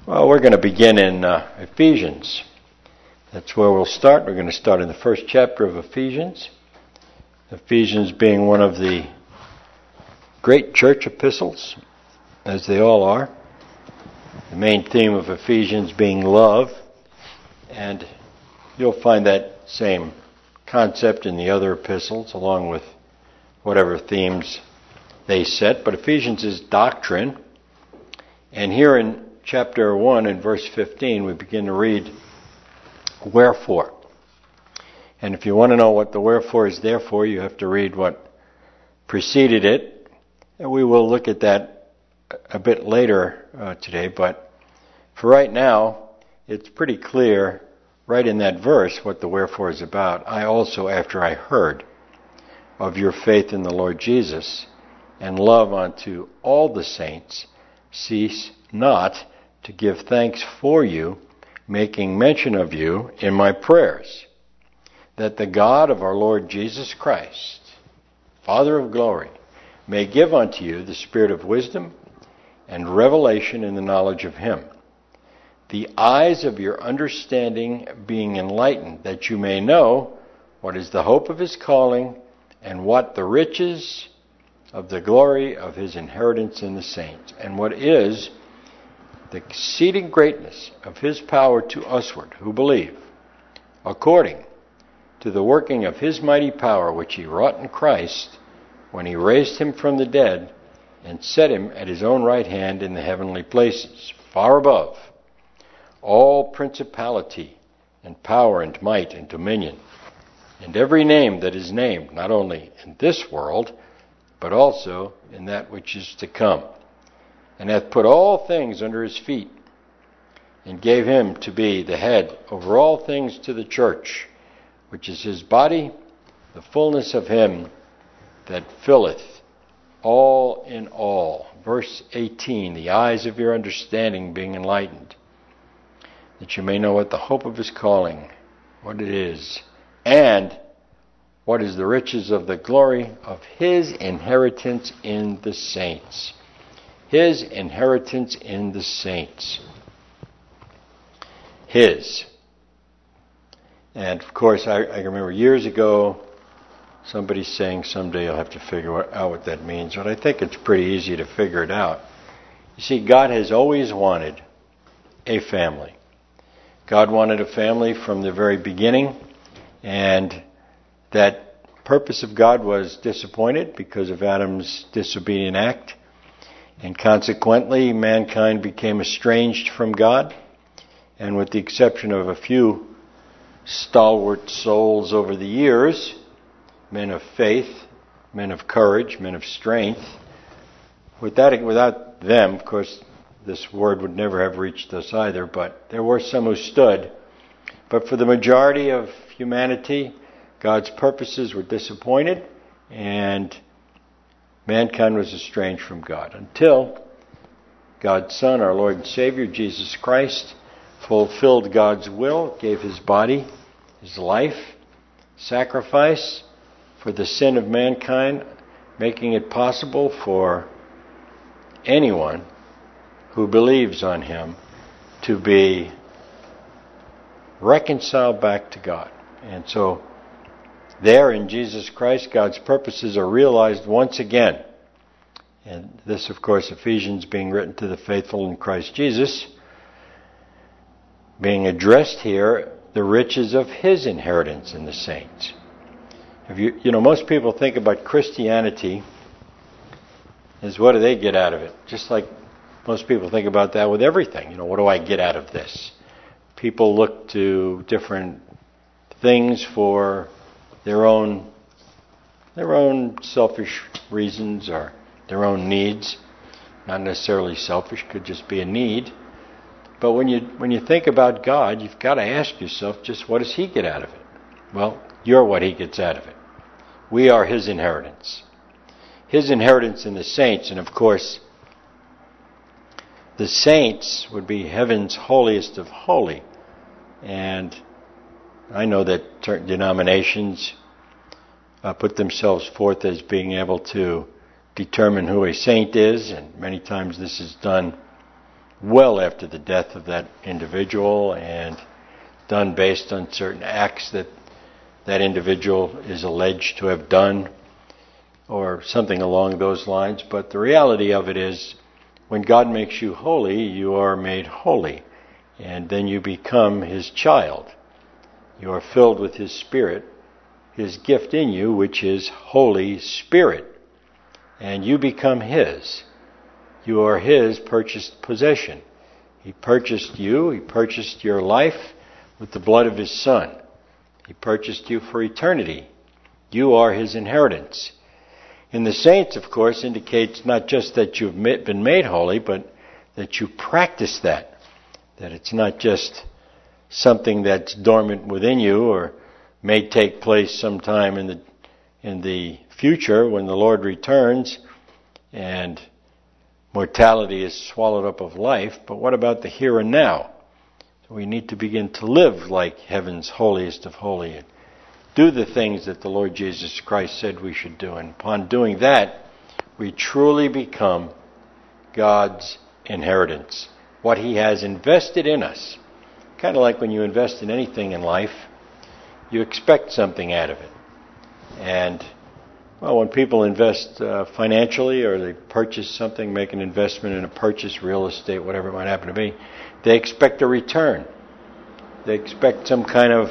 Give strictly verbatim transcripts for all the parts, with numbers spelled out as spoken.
Well, we're going to begin in uh, Ephesians. That's where we'll start. We're going to start in the first chapter of Ephesians. Ephesians being one of the great church epistles, as they all are. The main theme of Ephesians being love, and you'll find that same concept in the other epistles, along with whatever themes they set. But Ephesians is doctrine, and here in chapter one and verse fifteen, we begin to read, wherefore. And if you want to know what the wherefore is there for, you have to read what preceded it. And we will look at that a bit later uh, today. But for right now, it's pretty clear right in that verse what the wherefore is about. I also, after I heard of your faith in the Lord Jesus and love unto all the saints, cease not to give thanks for you, making mention of you in my prayers, that the God of our Lord Jesus Christ, Father of glory, may give unto you the spirit of wisdom and revelation in the knowledge of him, the eyes of your understanding being enlightened, that you may know what is the hope of his calling and what the riches of the glory of his inheritance in the saints, and what is the exceeding greatness of his power to usward who believe, according to the working of his mighty power which he wrought in Christ when he raised him from the dead and set him at his own right hand in the heavenly places, far above all principality and power and might and dominion, and every name that is named, not only in this world, but also in that which is to come, and hath put all things under his feet, and gave him to be the head over all things to the church, which is his body, the fullness of him that filleth all in all. Verse eighteen, the eyes of your understanding being enlightened, that you may know what the hope of his calling, what it is, and what is the riches of the glory of his inheritance in the saints. His inheritance in the saints. His. And of course, I, I remember years ago, somebody saying someday you'll have to figure out what that means. But I think it's pretty easy to figure it out. You see, God has always wanted a family. God wanted a family from the very beginning, and that purpose of God was disappointed because of Adam's disobedient act. And consequently, mankind became estranged from God. And with the exception of a few stalwart souls over the years, men of faith, men of courage, men of strength, with that, without them, of course, this word would never have reached us either, but there were some who stood. But for the majority of humanity, God's purposes were disappointed, and mankind was estranged from God until God's Son, our Lord and Savior, Jesus Christ, fulfilled God's will, gave his body, his life, sacrifice for the sin of mankind, making it possible for anyone who believes on him to be reconciled back to God. And so there in Jesus Christ, God's purposes are realized once again. And this, of course, Ephesians being written to the faithful in Christ Jesus, being addressed here, the riches of his inheritance in the saints. If you, you know, most people think about Christianity as what do they get out of it? Just like most people think about that with everything. You know, what do I get out of this? People look to different things for their own their own selfish reasons or their own needs. Not necessarily selfish, could just be a need. But when you when you think about God, you've got to ask yourself, just what does he get out of it? Well, you're what he gets out of it. We are his inheritance. His inheritance in the saints, and of course, the saints would be heaven's holiest of holy. And I know that denominations uh, put themselves forth as being able to determine who a saint is, and many times this is done well after the death of that individual and done based on certain acts that that individual is alleged to have done or something along those lines. But the reality of it is, when God makes you holy, you are made holy. And then you become His child. You are filled with His Spirit, His gift in you, which is Holy Spirit. And you become His. You are His purchased possession. He purchased you, He purchased your life with the blood of His Son. He purchased you for eternity. You are His inheritance. In the saints, of course, indicates not just that you've been made holy, but that you practice that. That it's not just something that's dormant within you or may take place sometime in the in the future when the Lord returns and mortality is swallowed up of life. But what about the here and now? So we need to begin to live like heaven's holiest of holy and do the things that the Lord Jesus Christ said we should do. And upon doing that, we truly become God's inheritance. What He has invested in us. Kind of like when you invest in anything in life, you expect something out of it. And, well, when people invest uh, financially or they purchase something, make an investment in a purchase, real estate, whatever it might happen to be, they expect a return. They expect some kind of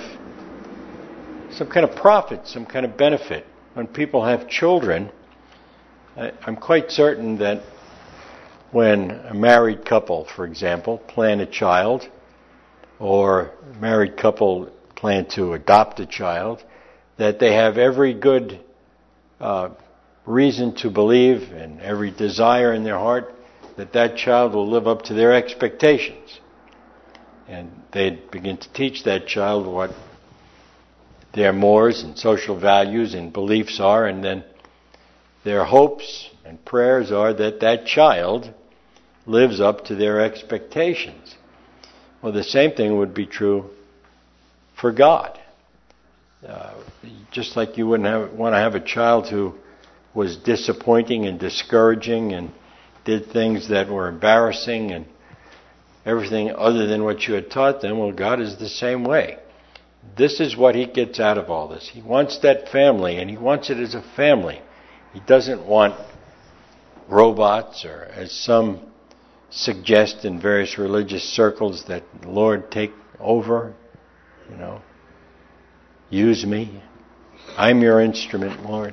some kind of profit, some kind of benefit. When people have children, I, I'm quite certain that when a married couple, for example, plan a child, or a married couple plan to adopt a child, that they have every good uh, reason to believe and every desire in their heart that that child will live up to their expectations. And they begin to teach that child what their mores and social values and beliefs are, and then their hopes and prayers are that that child lives up to their expectations. Well, the same thing would be true for God. Uh, just like you wouldn't have, want to have a child who was disappointing and discouraging and did things that were embarrassing and everything other than what you had taught them. Well, God is the same way. This is what He gets out of all this. He wants that family, and He wants it as a family. He doesn't want robots, or as some suggest in various religious circles, that the Lord take over, you know, use me. I'm your instrument, Lord.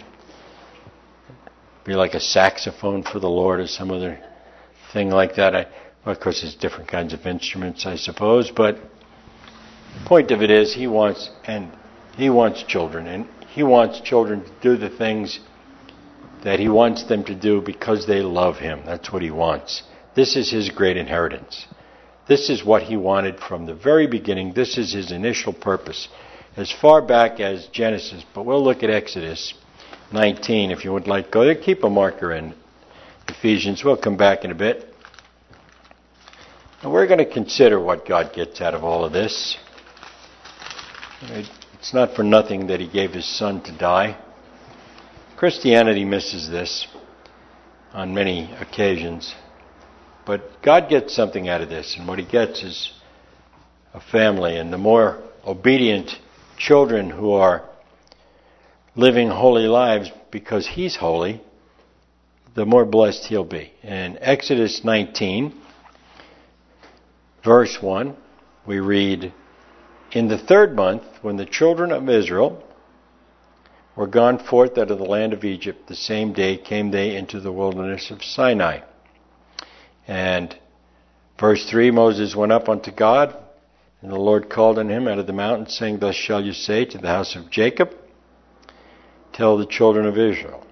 Be like a saxophone for the Lord or some other thing like that. I, well, of course, there's different kinds of instruments, I suppose, but the point of it is He wants, and He wants children, and He wants children to do the things that He wants them to do because they love Him. That's what He wants. This is His great inheritance. This is what He wanted from the very beginning. This is His initial purpose, as far back as Genesis. But we'll look at Exodus nineteen, if you would like to go there. Keep a marker in Ephesians. We'll come back in a bit. And we're going to consider what God gets out of all of this. It's not for nothing that He gave His Son to die. Christianity misses this on many occasions. But God gets something out of this, and what He gets is a family. And the more obedient children who are living holy lives because He's holy, the more blessed He'll be. In Exodus nineteen, verse one, we read, "In the third month, when the children of Israel were gone forth out of the land of Egypt, the same day came they into the wilderness of Sinai." And verse three, Moses went up unto God, and the Lord called on him out of the mountain, saying, "Thus shall you say to the house of Jacob, tell the children of Israel,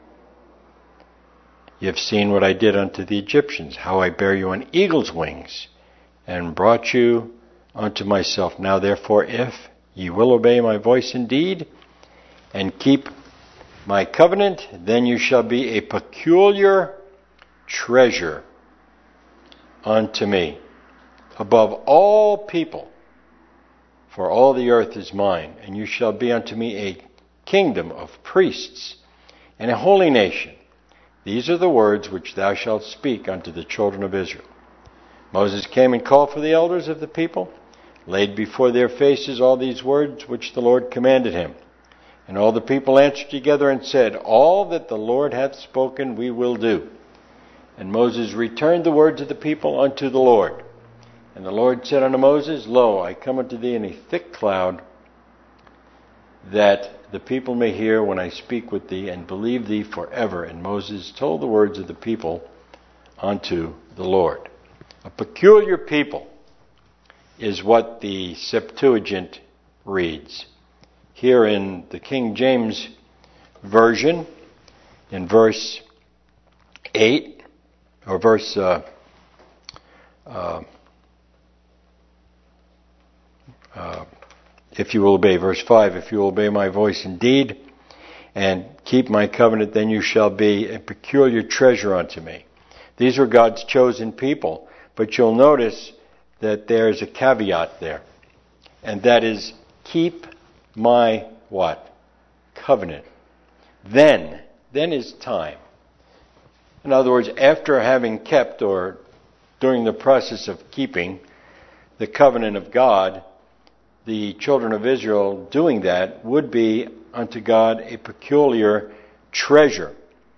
ye have seen what I did unto the Egyptians, how I bare you on eagle's wings, and brought you unto myself. Now therefore, if ye will obey my voice indeed, and keep my covenant, then you shall be a peculiar treasure unto me above all people, for all the earth is mine, and you shall be unto me a kingdom of priests and a holy nation. These are the words which thou shalt speak unto the children of Israel. Moses came and called for the elders of the people, laid before their faces all these words which the Lord commanded him. And all the people answered together and said, All that the Lord hath spoken we will do. And Moses returned the words of the people unto the Lord. And the Lord said unto Moses, Lo, I come unto thee in a thick cloud, that the people may hear when I speak with thee, and believe thee forever. And Moses told the words of the people unto the Lord. A peculiar people is what the Septuagint reads. Here in the King James Version, in verse eight, or verse uh, uh, uh, if you will obey, verse five, if you will obey my voice indeed, and keep my covenant, then you shall be a peculiar treasure unto me. These were God's chosen people, but you'll notice that there's a caveat there, and that is, keep my what? Covenant. Then, then is time. In other words, after having kept, or during the process of keeping the covenant of God, the children of Israel doing that would be unto God a peculiar treasure.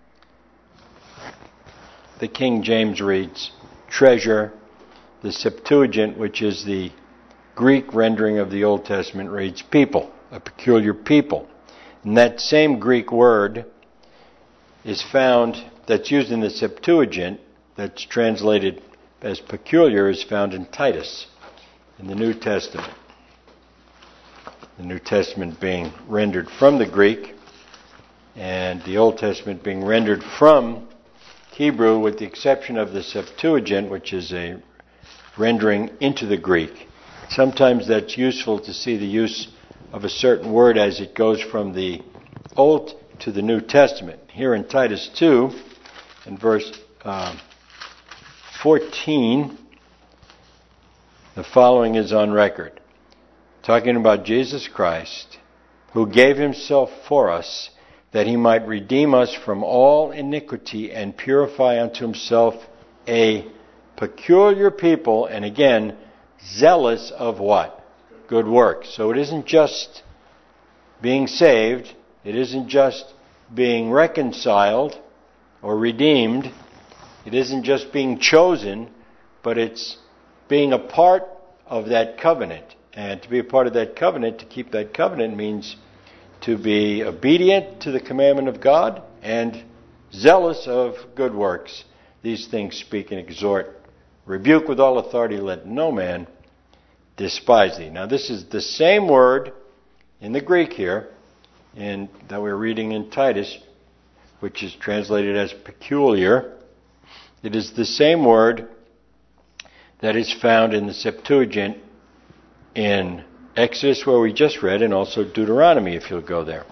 The King James reads treasure. The Septuagint, which is the Greek rendering of the Old Testament, reads people, a peculiar people. And that same Greek word is found, that's used in the Septuagint, that's translated as peculiar, is found in Titus, in the New Testament. The New Testament being rendered from the Greek, and the Old Testament being rendered from Hebrew, with the exception of the Septuagint, which is a rendering into the Greek. Sometimes that's useful to see the use of a certain word as it goes from the Old to the New Testament. Here in Titus two, in verse uh, fourteen, the following is on record, talking about Jesus Christ, who gave himself for us, that he might redeem us from all iniquity and purify unto himself a peculiar people, and again, zealous of what? Good works. So it isn't just being saved, it isn't just being reconciled or redeemed, it isn't just being chosen, but it's being a part of that covenant. And to be a part of that covenant, to keep that covenant, means to be obedient to the commandment of God and zealous of good works. These things speak and exhort, rebuke with all authority, let no man despise thee. Now this is the same word in the Greek here, in, that we're reading in Titus, which is translated as peculiar. It is the same word that is found in the Septuagint in Exodus, where we just read, and also Deuteronomy, if you'll go there.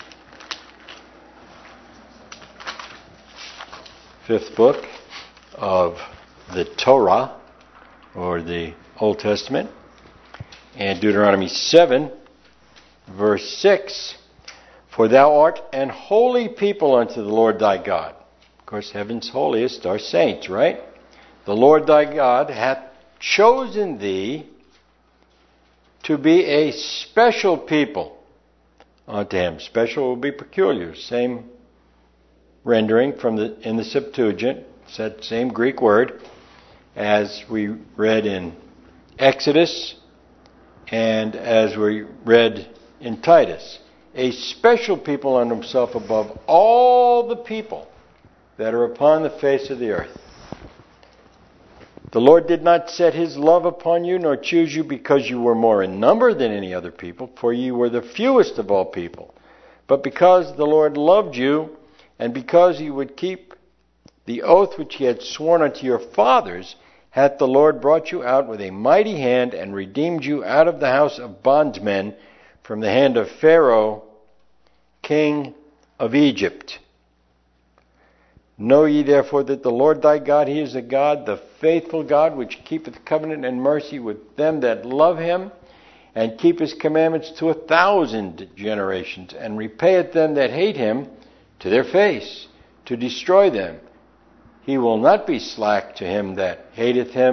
Fifth book of the Torah, or the Old Testament, and Deuteronomy seven, verse six, For thou art an holy people unto the Lord thy God. Of course, heaven's holiest are saints, right? The Lord thy God hath chosen thee to be a special people unto him. Special will be peculiar. Same rendering from the in the Septuagint. It's that same Greek word as we read in Exodus and as we read in Titus. A special people unto himself above all the people that are upon the face of the earth. The Lord did not set his love upon you, nor choose you because you were more in number than any other people, for you were the fewest of all people. But because the Lord loved you, and because he would keep the oath which he had sworn unto your fathers, hath the Lord brought you out with a mighty hand, and redeemed you out of the house of bondmen, from the hand of Pharaoh, king of Egypt. Know ye therefore that the Lord thy God, he is a God, the faithful God, which keepeth covenant and mercy with them that love him, and keep his commandments to a thousand generations, and repayeth them that hate him to their face, to destroy them. He will not be slack to him that hateth him.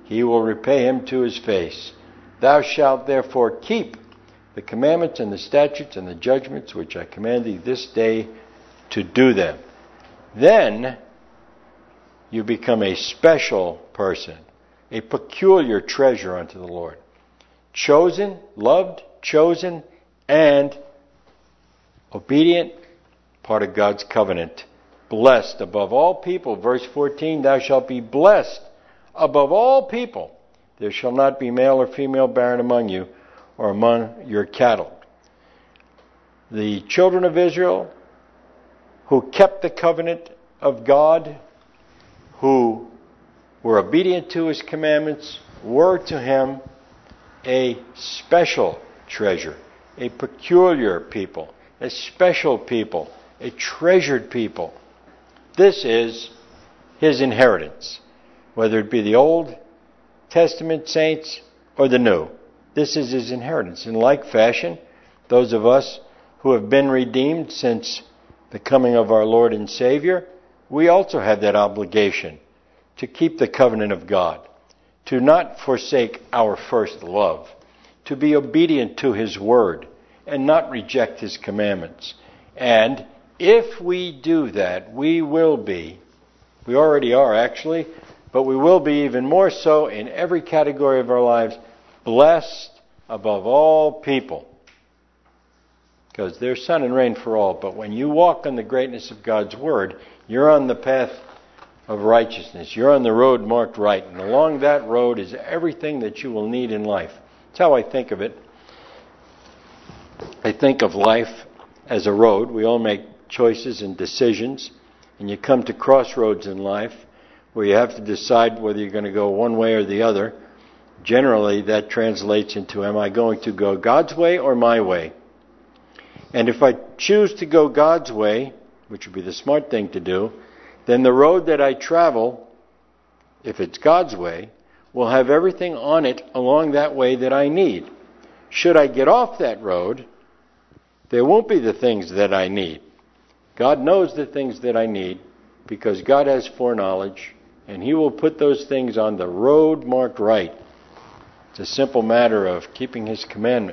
he will repay him to his face. Thou shalt therefore keep the commandments and the statutes and the judgments which I command thee this day to do them. Then you become a special person, a peculiar treasure unto the Lord. Chosen, loved, chosen, and obedient, part of God's covenant. Blessed above all people. Verse fourteen, thou shalt be blessed above all people. There shall not be male or female barren among you, or among your cattle. The children of Israel, who kept the covenant of God, who were obedient to his commandments, were to him a special treasure, a peculiar people, a special people, a treasured people. This is his inheritance, whether it be the Old Testament saints or the New. This is his inheritance. In like fashion, those of us who have been redeemed since the coming of our Lord and Savior, we also have that obligation to keep the covenant of God, to not forsake our first love, to be obedient to his word and not reject his commandments. And if we do that, we will be, we already are actually, but we will be even more so in every category of our lives, blessed above all people. Because there's sun and rain for all, but when you walk on the greatness of God's word, you're on the path of righteousness. You're on the road marked right, and along that road is everything that you will need in life. That's how I think of it. I think of life as a road. We all make choices and decisions, and you come to crossroads in life where you have to decide whether you're going to go one way or the other. Generally, that translates into, am I going to go God's way or my way? And if I choose to go God's way, which would be the smart thing to do, then the road that I travel, if it's God's way, will have everything on it along that way that I need. Should I get off that road, there won't be the things that I need. God knows the things that I need because God has foreknowledge, and he will put those things on the road marked right. It's a simple matter of keeping his commandment.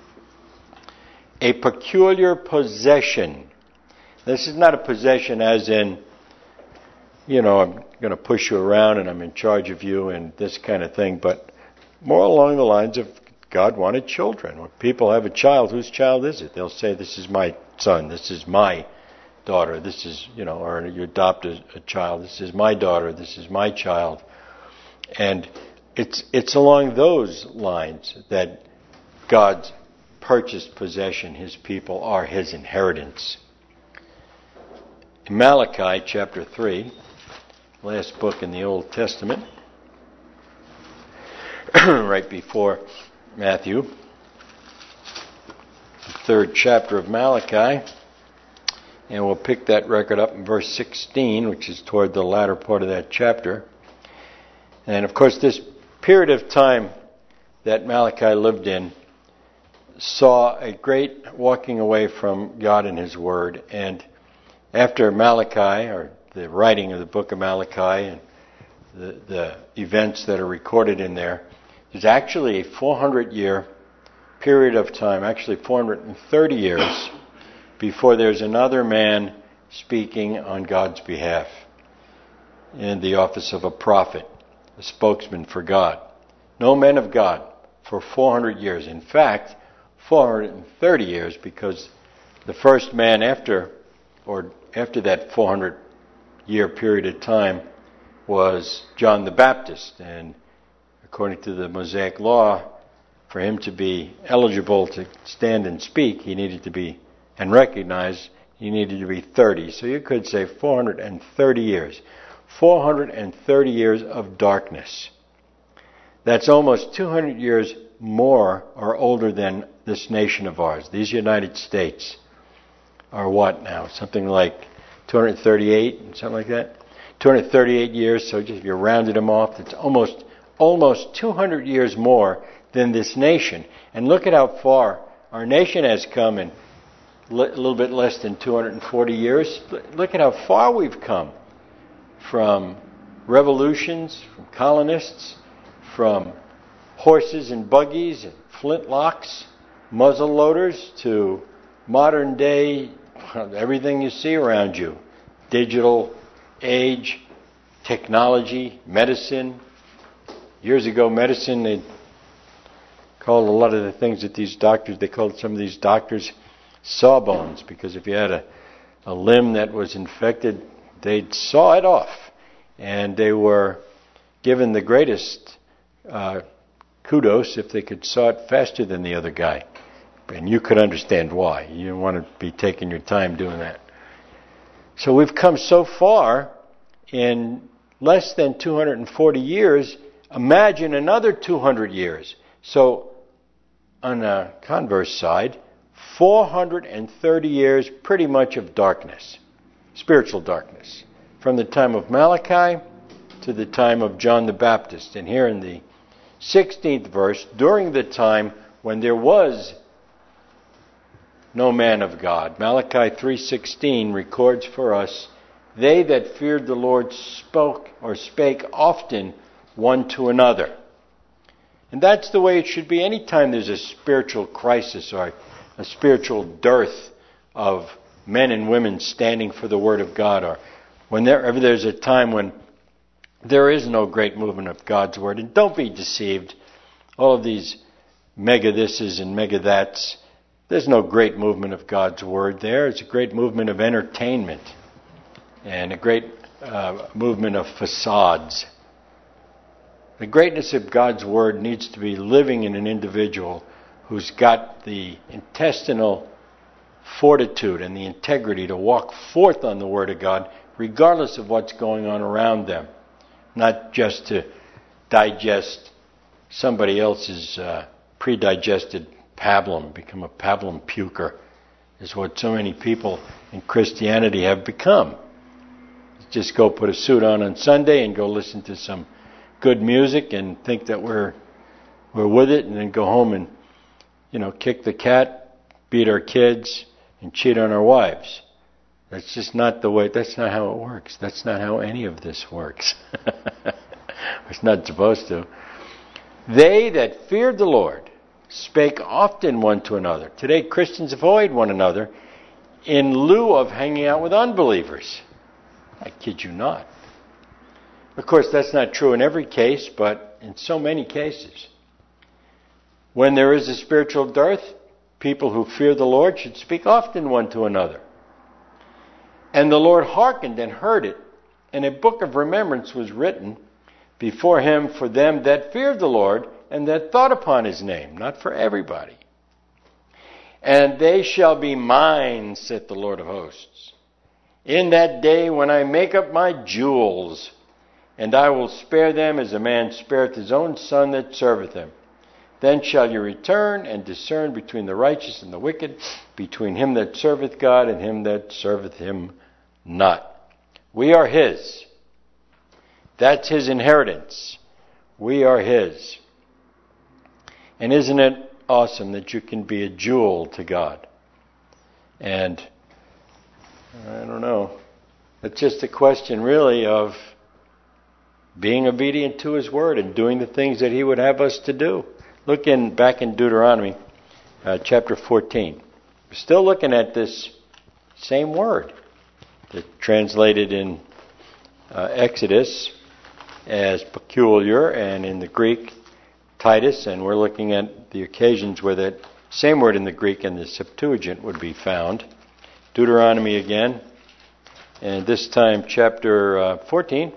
A peculiar possession. This is not a possession as in, you know, I'm going to push you around and I'm in charge of you and this kind of thing, but more along the lines of God wanted children. When people have a child, whose child is it? They'll say, this is my son, this is my daughter, this is, you know, or you adopt a, a child, this is my daughter, this is my child. And it's it's along those lines that God's purchased possession, his people, are his inheritance. In Malachi chapter three, last book in the Old Testament, right before Matthew, the third chapter of Malachi, and we'll pick that record up in verse sixteen, which is toward the latter part of that chapter. And of course, this period of time that Malachi lived in saw a great walking away from God and his word. And after Malachi, or the writing of the book of Malachi and the, the events that are recorded in there, there's actually a four hundred year period of time, actually four hundred thirty years, before there's another man speaking on God's behalf in the office of a prophet, a spokesman for God. No man of God for four hundred years. In fact, four hundred thirty years, because the first man after, or after that four hundred year period of time was John the Baptist. And according to the Mosaic law, for him to be eligible to stand and speak, he needed to be, and recognize, he needed to be thirty. So you could say four hundred thirty years. four hundred thirty years of darkness. That's almost two hundred years more or older than this nation of ours. These United States are what now? Something like two hundred thirty-eight, something like that? two hundred thirty-eight years, so just if you rounded them off, it's almost almost two hundred years more than this nation. And look at how far our nation has come in a little bit less than two hundred forty years. Look at how far we've come from revolutions, from colonists, from horses and buggies and flintlocks, muzzle loaders, to modern day, everything you see around you. Digital age, technology, medicine. Years ago, medicine, they called a lot of the things that these doctors, they called some of these doctors sawbones, because if you had a, a limb that was infected, they'd saw it off. And they were given the greatest uh, kudos if they could saw it faster than the other guy. And you could understand why. You didn't want to be taking your time doing that. So we've come so far in less than two hundred forty years. Imagine another two hundred years. So on the converse side, four hundred thirty years pretty much of darkness, spiritual darkness, from the time of Malachi to the time of John the Baptist. And here in the sixteenth verse, during the time when there was no man of God, Malachi three sixteen records for us, they that feared the Lord spoke or spake often one to another. And that's the way it should be anytime there's a spiritual crisis or a spiritual dearth of men and women standing for the Word of God, or whenever there's a time when there is no great movement of God's Word. And don't be deceived. All of these mega thises and mega that's, there's no great movement of God's Word there. It's a great movement of entertainment and a great uh, movement of facades. The greatness of God's Word needs to be living in an individual who's got the intestinal fortitude and the integrity to walk forth on the Word of God regardless of what's going on around them. Not just to digest somebody else's uh, pre-digested pablum, become a pablum puker, is what so many people in Christianity have become. Just go put a suit on on Sunday and go listen to some good music and think that we're we're with it, and then go home and, you know, kick the cat, beat our kids, and cheat on our wives. That's just not the way, that's not how it works. That's not how any of this works. It's not supposed to. They that feared the Lord spake often one to another. Today Christians avoid one another in lieu of hanging out with unbelievers. I kid you not. Of course, that's not true in every case, but in so many cases. When there is a spiritual dearth, people who fear the Lord should speak often one to another. And the Lord hearkened and heard it, and a book of remembrance was written before him for them that feared the Lord and that thought upon his name, not for everybody. And they shall be mine, saith the Lord of hosts, in that day when I make up my jewels, and I will spare them as a man spareth his own son that serveth him. Then shall you return and discern between the righteous and the wicked, between him that serveth God and him that serveth him not. We are his. That's his inheritance. We are his. And isn't it awesome that you can be a jewel to God? And I don't know. It's just a question really of being obedient to his word and doing the things that he would have us to do. Look in back in Deuteronomy uh, chapter fourteen. We're still looking at this same word that translated in uh, Exodus as peculiar, and in the Greek Titus, and we're looking at the occasions where that same word in the Greek and the Septuagint would be found. Deuteronomy again, and this time chapter uh, fourteen.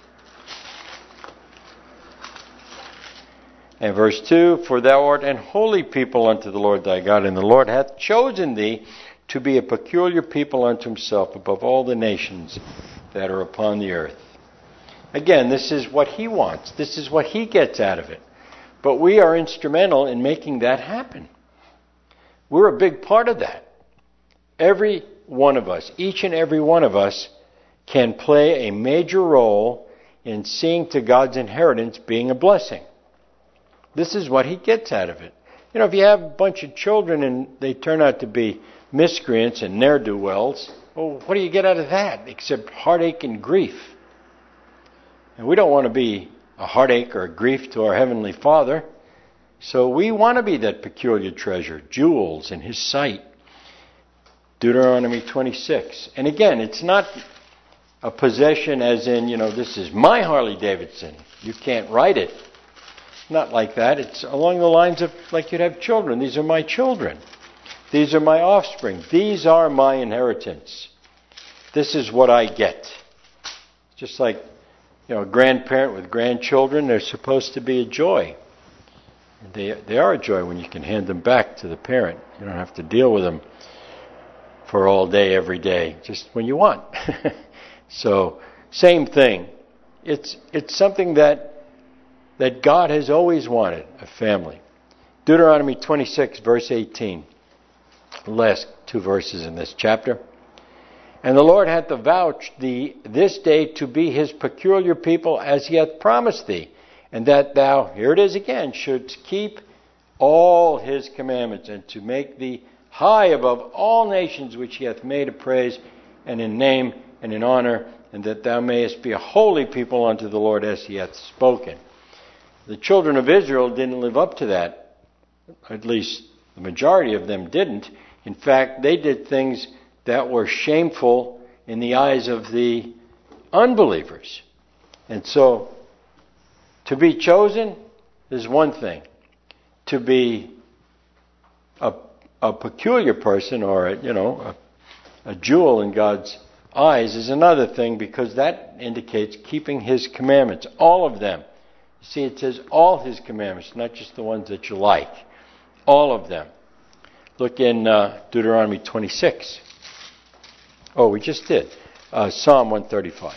And verse two, for thou art an holy people unto the Lord thy God, and the Lord hath chosen thee to be a peculiar people unto himself above all the nations that are upon the earth. Again, this is what he wants. This is what he gets out of it. But we are instrumental in making that happen. We're a big part of that. Every one of us, each and every one of us, can play a major role in seeing to God's inheritance being a blessing. This is what he gets out of it. You know, if you have a bunch of children and they turn out to be miscreants and ne'er-do-wells, well, what do you get out of that except heartache and grief? And we don't want to be a heartache or a grief to our Heavenly Father. So we want to be that peculiar treasure, jewels in His sight. Deuteronomy twenty-six. And again, it's not a possession as in, you know, this is my Harley Davidson. You can't ride it. Not like that. It's along the lines of like you'd have children. These are my children. These are my offspring. These are my inheritance. This is what I get. Just like, you know, a grandparent with grandchildren, they're supposed to be a joy. They they are a joy when you can hand them back to the parent. You don't have to deal with them for all day, every day, just when you want. So, same thing. It's it's something that that God has always wanted, a family. Deuteronomy twenty-six, verse eighteen. The last two verses in this chapter. And the Lord hath avouched thee this day to be His peculiar people, as He hath promised thee, and that thou, here it is again, shouldst keep all His commandments, and to make thee high above all nations which He hath made a praise, and in name and in honor, and that thou mayest be a holy people unto the Lord, as He hath spoken. The children of Israel didn't live up to that. At least the majority of them didn't. In fact, they did things that were shameful in the eyes of the unbelievers. And so, to be chosen is one thing. To be a, a peculiar person, or a, you know, a, a jewel in God's eyes is another thing, because that indicates keeping His commandments, all of them. You see, it says all His commandments, not just the ones that you like. All of them. Look in uh, Deuteronomy twenty-six. Oh, we just did. Uh, Psalm one thirty-five.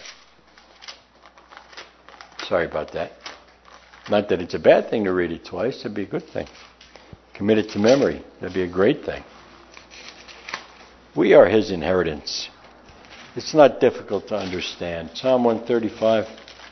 Sorry about that. Not that it's a bad thing to read it twice. It'd be a good thing. Commit it to memory. That'd be a great thing. We are His inheritance. It's not difficult to understand. Psalm one thirty-five,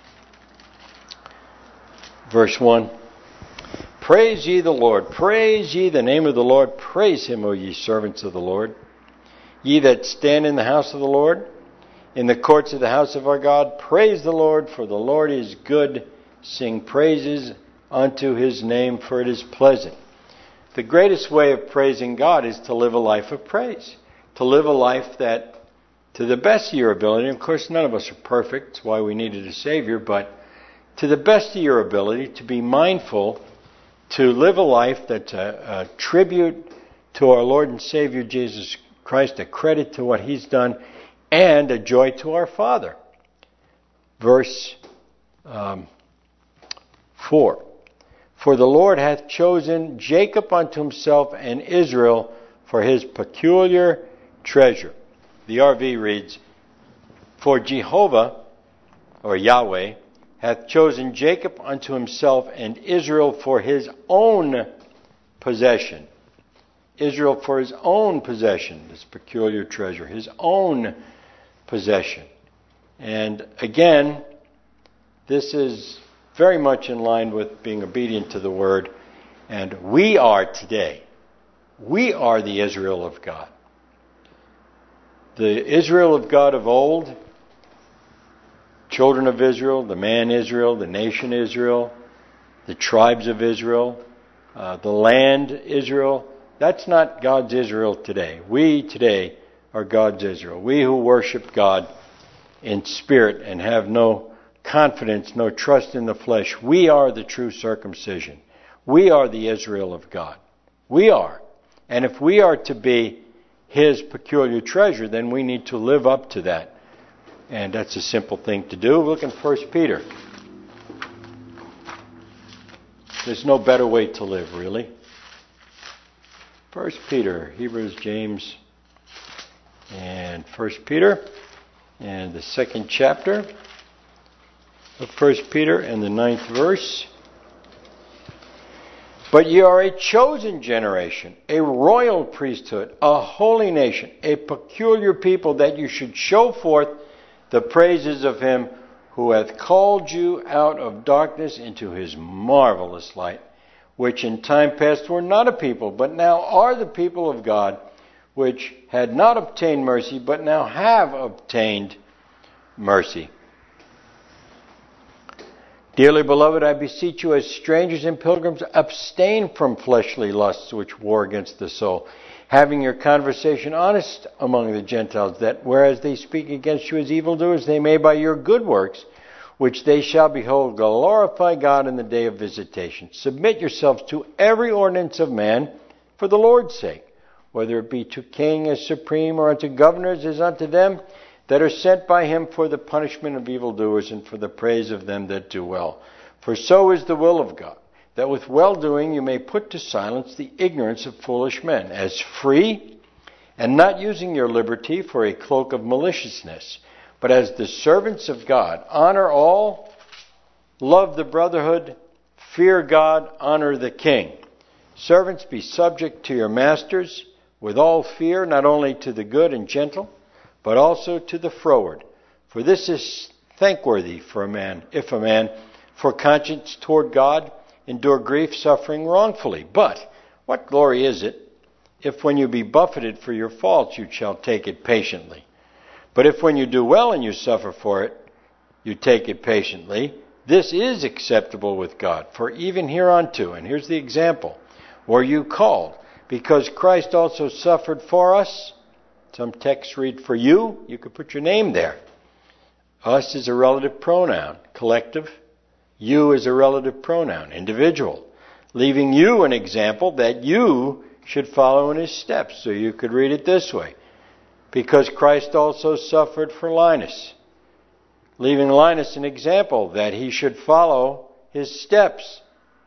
verse one. Praise ye the Lord. Praise ye the name of the Lord. Praise Him, O ye servants of the Lord. Ye that stand in the house of the Lord, in the courts of the house of our God, praise the Lord, for the Lord is good. Sing praises unto His name, for it is pleasant. The greatest way of praising God is to live a life of praise. To live a life that, to the best of your ability, of course none of us are perfect, that's why we needed a Savior, but to the best of your ability, to be mindful, to live a life that's a, a tribute to our Lord and Savior Jesus Christ, a credit to what He's done, and a joy to our Father. Verse um, four. For the Lord hath chosen Jacob unto Himself, and Israel for His peculiar treasure. The R V reads, For Jehovah, or Yahweh, hath chosen Jacob unto Himself, and Israel for His own possession. Israel for His own possession, this peculiar treasure, His own possession. And again, this is very much in line with being obedient to the Word. And we are today, we are the Israel of God. The Israel of God of old, children of Israel, the man Israel, the nation Israel, the tribes of Israel, uh, the land Israel, that's not God's Israel today. We today are God's Israel. We who worship God in spirit and have no confidence, no trust in the flesh, we are the true circumcision. We are the Israel of God. We are. And if we are to be His peculiar treasure, then we need to live up to that. And that's a simple thing to do. Look in First Peter. There's no better way to live, really. First Peter, Hebrews, James, and First Peter, and the second chapter of First Peter, and the ninth verse. But ye are a chosen generation, a royal priesthood, a holy nation, a peculiar people, that you should show forth the praises of Him who hath called you out of darkness into His marvelous light, which in time past were not a people, but now are the people of God, which had not obtained mercy, but now have obtained mercy. Dearly beloved, I beseech you as strangers and pilgrims, abstain from fleshly lusts which war against the soul, having your conversation honest among the Gentiles, that whereas they speak against you as evildoers, they may by your good works, which they shall behold, glorify God in the day of visitation. Submit yourselves to every ordinance of man for the Lord's sake, whether it be to king as supreme, or unto governors as unto them that are sent by him for the punishment of evildoers and for the praise of them that do well. For so is the will of God, that with well-doing you may put to silence the ignorance of foolish men, as free, and not using your liberty for a cloak of maliciousness, but as the servants of God. Honor all, love the brotherhood, fear God, honor the king. Servants, be subject to your masters with all fear, not only to the good and gentle, but also to the froward. For this is thankworthy for a man, if a man, for conscience toward God, endure grief, suffering wrongfully. But what glory is it, if when you be buffeted for your faults, you shall take it patiently? But if when you do well and you suffer for it, you take it patiently, this is acceptable with God. For even hereunto, and here's the example, were you called, because Christ also suffered for us. Some texts read for you. You could put your name there. Us is a relative pronoun, collective. You is a relative pronoun, individual. Leaving you an example that you should follow in his steps. So you could read it this way. Because Christ also suffered for Linus. Leaving Linus an example that he should follow his steps.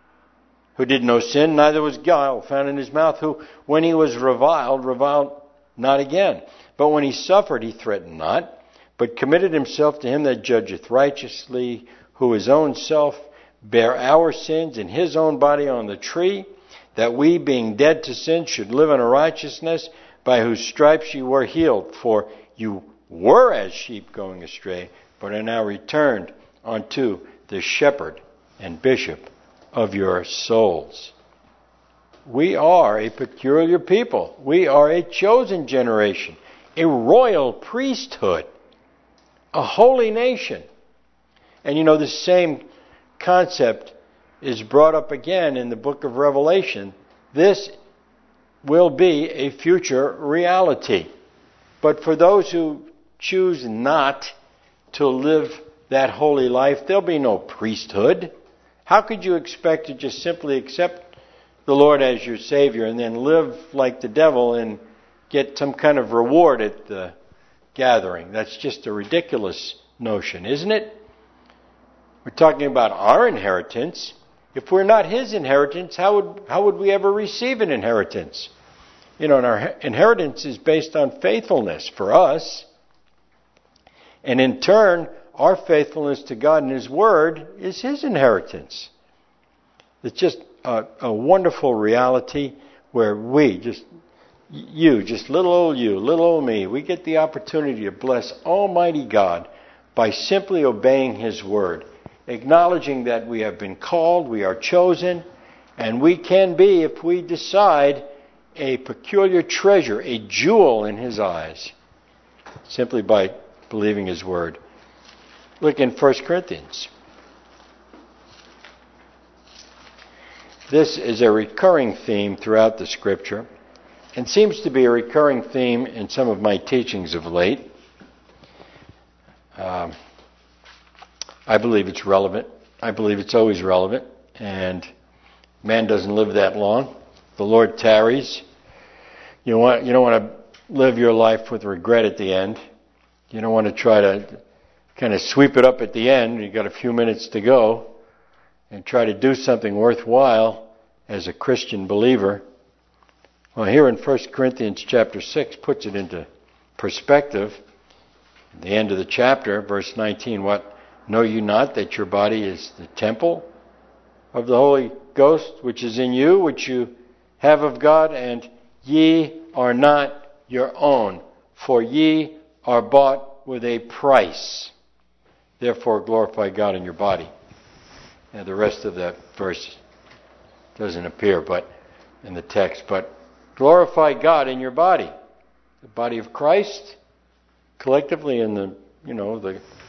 Who did no sin, neither was guile found in his mouth. Who, when he was reviled, reviled not again. But when he suffered, he threatened not, but committed himself to him that judgeth righteously, who his own self bare our sins in his own body on the tree, that we, being dead to sin, should live in a righteousness, by whose stripes you were healed. For you were as sheep going astray, but are now returned unto the shepherd and bishop of your souls. We are a peculiar people. We are a chosen generation, a royal priesthood, a holy nation. And you know, the same concept is brought up again in the book of Revelation. This will be a future reality. But for those who choose not to live that holy life, there'll be no priesthood. How could you expect to just simply accept the Lord as your Savior and then live like the devil and get some kind of reward at the gathering? That's just a ridiculous notion, isn't it? We're talking about our inheritance. If we're not his inheritance, how would how would we ever receive an inheritance? You know, and our inheritance is based on faithfulness for us. And in turn, our faithfulness to God and his word is his inheritance. It's just a, a wonderful reality where we, just you, just little old you, little old me, we get the opportunity to bless Almighty God by simply obeying his word, acknowledging that we have been called, we are chosen, and we can be, if we decide, a peculiar treasure, a jewel in his eyes, simply by believing his word. Look in First Corinthians. This is a recurring theme throughout the Scripture, and seems to be a recurring theme in some of my teachings of late. Um, I believe it's relevant. I believe it's always relevant, and man doesn't live that long. The Lord tarries. You want you don't want to live your life with regret at the end. You don't want to try to kind of sweep it up at the end. You've got a few minutes to go and try to do something worthwhile as a Christian believer. Well, here in First Corinthians chapter six puts it into perspective. At the end of the chapter, verse nineteen, what? Know you not that your body is the temple of the Holy Ghost, which is in you, which you have of God, and ye are not your own, for ye are bought with a price. Therefore glorify God in your body. And the rest of that verse doesn't appear but in the text, but glorify God in your body. The body of Christ, collectively in the, you know, the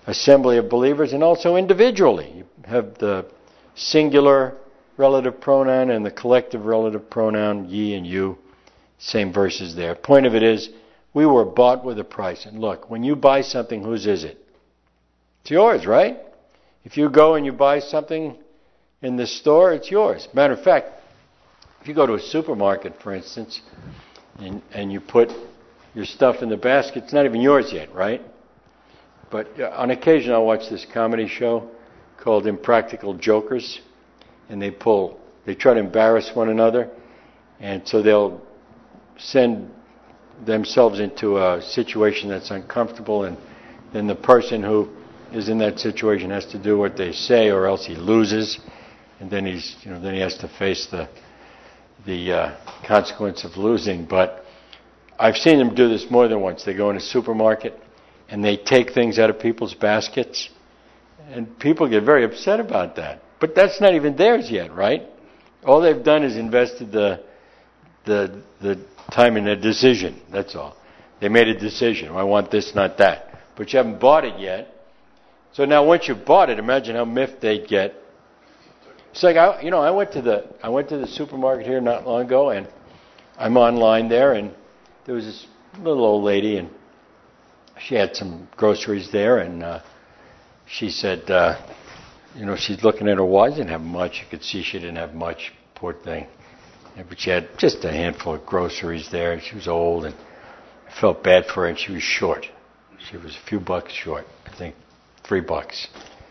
assembly of believers and also individually. You have the singular relative pronoun and the collective relative pronoun, ye and you. Same verses there. Point of it is, we were bought with a price. And look, when you buy something, whose is it? It's yours, right? If you go and you buy something in the store, it's yours. Matter of fact, if you go to a supermarket, for instance, and, and you put your stuff in the basket, it's not even yours yet, right? But on occasion I'll watch this comedy show called Impractical Jokers, and they pull, they try to embarrass one another, and so they'll send themselves into a situation that's uncomfortable, and then the person who is in that situation has to do what they say, or else he loses, and then he's, you know, then he has to face the the uh, consequence of losing. But I've seen them do this more than once. They go in a supermarket and they take things out of people's baskets, and people get very upset about that. But that's not even theirs yet, right? All they've done is invested the the the time in a decision. That's all. They made a decision. I want this, not that. But you haven't bought it yet. So now, once you've bought it, imagine how miffed they'd get. It's like, I, you know, I went to the I went to the supermarket here not long ago, and I'm online there, and there was this little old lady, and she had some groceries there, and uh, she said, uh, you know, she's looking at her watch. She didn't have much. You could see she didn't have much, poor thing. But she had just a handful of groceries there, and she was old, and I felt bad for her, and she was short. She was a few bucks short, I think three bucks.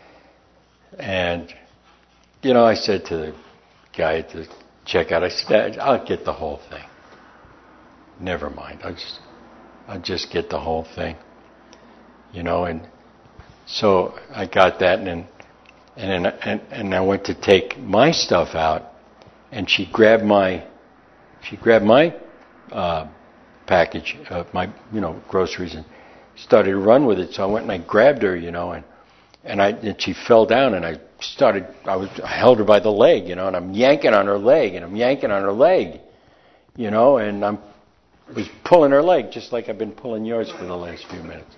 And, you know, I said to the guy at the checkout, I said, I'll get the whole thing. Never mind. I'll just, I'll just get the whole thing. You know, and so I got that, and then, and then, and, and I went to take my stuff out, and she grabbed my, she grabbed my uh, package of my, you know, groceries, and started to run with it. So I went and I grabbed her, you know, and and I and she fell down, and I started, I was, I held her by the leg, you know, and I'm yanking on her leg, and I'm yanking on her leg, you know, and I'm was pulling her leg just like I've been pulling yours for the last few minutes.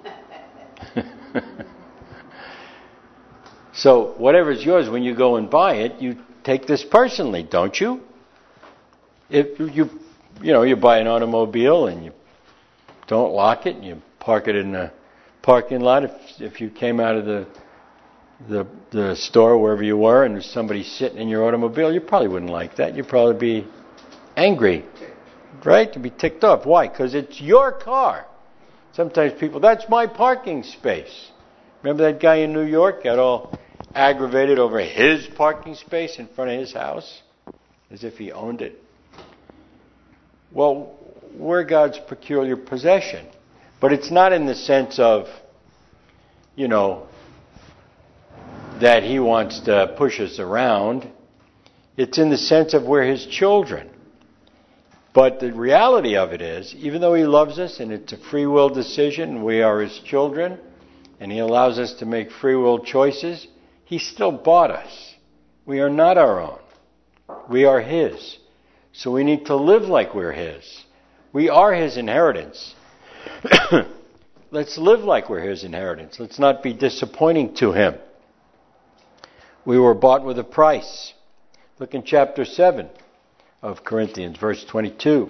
So whatever's yours, when you go and buy it, you take this personally, don't you? If you, you know, you buy an automobile and you don't lock it, and you park it in the parking lot. If if you came out of the the the store wherever you were, and there's somebody sitting in your automobile, you probably wouldn't like that. You'd probably be angry, right? You'd be ticked off. Why? Because it's your car. Sometimes people, that's my parking space. Remember that guy in New York got all aggravated over his parking space in front of his house, as if he owned it. Well, we're God's peculiar possession. But it's not in the sense of, you know, that He wants to push us around. It's in the sense of we're His children. But the reality of it is, even though He loves us and it's a free will decision, we are His children, and He allows us to make free will choices, He still bought us. We are not our own. We are His. So we need to live like we're His. We are His inheritance. Let's live like we're His inheritance. Let's not be disappointing to Him. We were bought with a price. Look in chapter seven of Corinthians, verse twenty-two.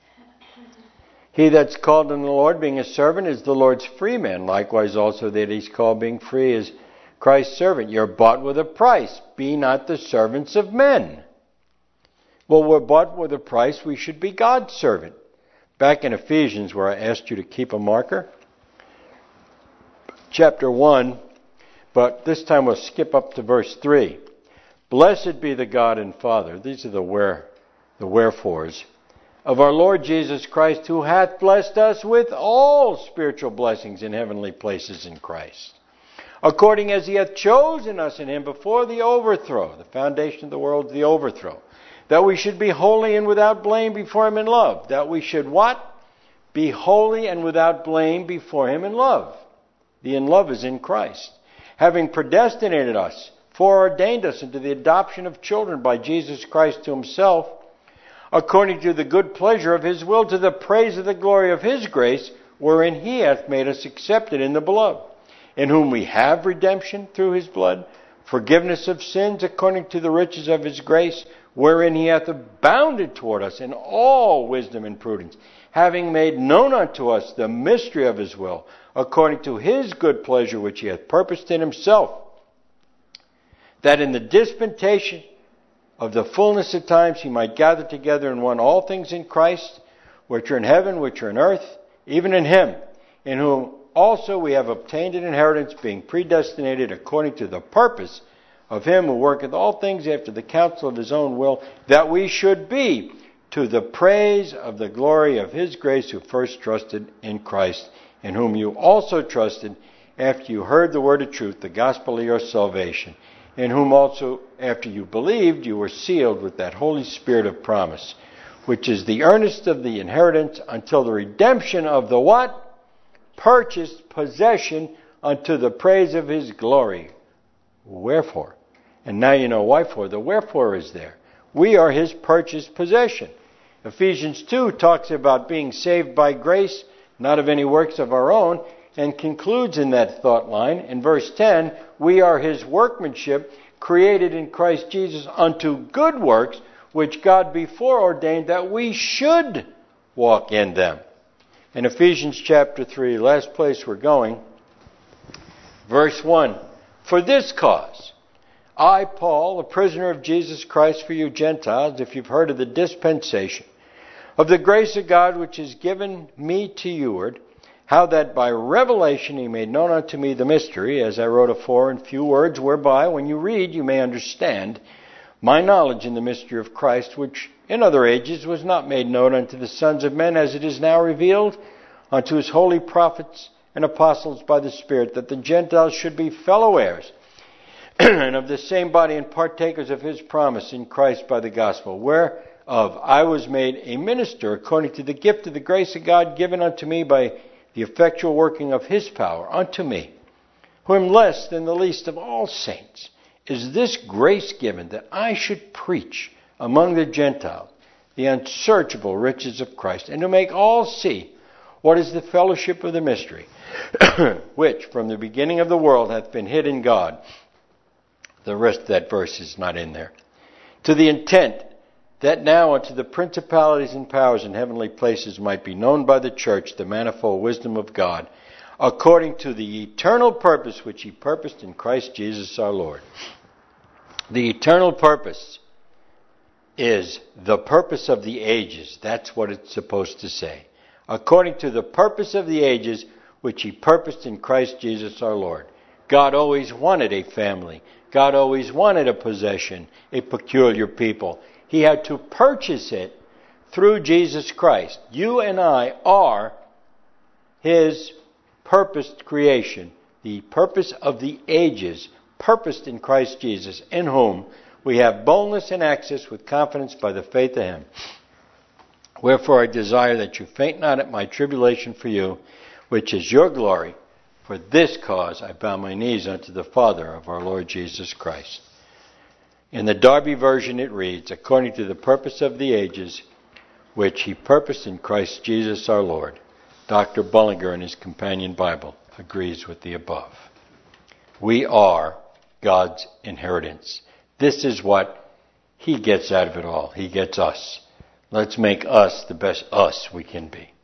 He that's called in the Lord, being a servant, is the Lord's free man. Likewise also that He's called, being free, is Christ's servant. You're bought with a price. Be not the servants of men. Well, we're bought with a price. We should be God's servant. Back in Ephesians, where I asked you to keep a marker, chapter one, but this time we'll skip up to verse three. Blessed be the God and Father, these are the where, the wherefores, of our Lord Jesus Christ, who hath blessed us with all spiritual blessings in heavenly places in Christ, according as He hath chosen us in Him before the overthrow, the foundation of the world, the overthrow, that we should be holy and without blame before Him in love. That we should what? Be holy and without blame before Him in love. The in love is in Christ. Having predestinated us, foreordained us into the adoption of children by Jesus Christ to Himself, according to the good pleasure of His will, to the praise of the glory of His grace, wherein He hath made us accepted in the Beloved. in whom we have redemption through his blood, forgiveness of sins according to the riches of his grace, wherein he hath abounded toward us in all wisdom and prudence, having made known unto us the mystery of his will, according to his good pleasure which he hath purposed in himself, that in the dispensation of the fullness of times he might gather together in one all things in Christ, which are in heaven, which are in earth, even in him, in whom also we have obtained an inheritance, being predestinated according to the purpose of him who worketh all things after the counsel of his own will, that we should be to the praise of the glory of his grace, who first trusted in Christ, in whom you also trusted after you heard the word of truth, the gospel of your salvation, in whom also after you believed you were sealed with that Holy Spirit of promise, which is the earnest of the inheritance until the redemption of the what? Purchased possession unto the praise of his glory. Wherefore? And now you know why for. The wherefore is there. We are his purchased possession. Ephesians two talks about being saved by grace, not of any works of our own, and concludes in that thought line in verse ten, we are his workmanship, created in Christ Jesus unto good works, which God before ordained that we should walk in them. In Ephesians chapter three, last place we're going, verse one, for this cause, I, Paul, a prisoner of Jesus Christ for you Gentiles, if you've heard of the dispensation of the grace of God which is given me to youward, how that by revelation he made known unto me the mystery, as I wrote afore in few words, whereby, when you read, you may understand my knowledge in the mystery of Christ, which in other ages was not made known unto the sons of men, as it is now revealed unto his holy prophets and apostles by the Spirit, that the Gentiles should be fellow heirs, and of the same body and partakers of his promise in Christ by the gospel, whereof I was made a minister according to the gift of the grace of God given unto me by the effectual working of his power unto me, who am less than the least of all saints, is this grace given that I should preach among the Gentiles the unsearchable riches of Christ, and to make all see what is the fellowship of the mystery, which from the beginning of the world hath been hid in God. The rest of that verse is not in there. To the intent that now unto the principalities and powers in heavenly places might be known by the church the manifold wisdom of God, according to the eternal purpose which he purposed in Christ Jesus our Lord. The eternal purpose is the purpose of the ages. That's what it's supposed to say. According to the purpose of the ages which he purposed in Christ Jesus our Lord. God always wanted a family. God always wanted a possession, a peculiar people. He had to purchase it through Jesus Christ. You and I are his purposed creation, the purpose of the ages, purposed in Christ Jesus, in whom we have boldness and access with confidence by the faith of him. Wherefore I desire that you faint not at my tribulation for you, which is your glory. For this cause I bow my knees unto the Father of our Lord Jesus Christ. In the Darby version it reads, according to the purpose of the ages, which he purposed in Christ Jesus our Lord. Doctor Bullinger in his companion Bible agrees with the above. We are God's inheritance. This is what he gets out of it all. He gets us. Let's make us the best us we can be.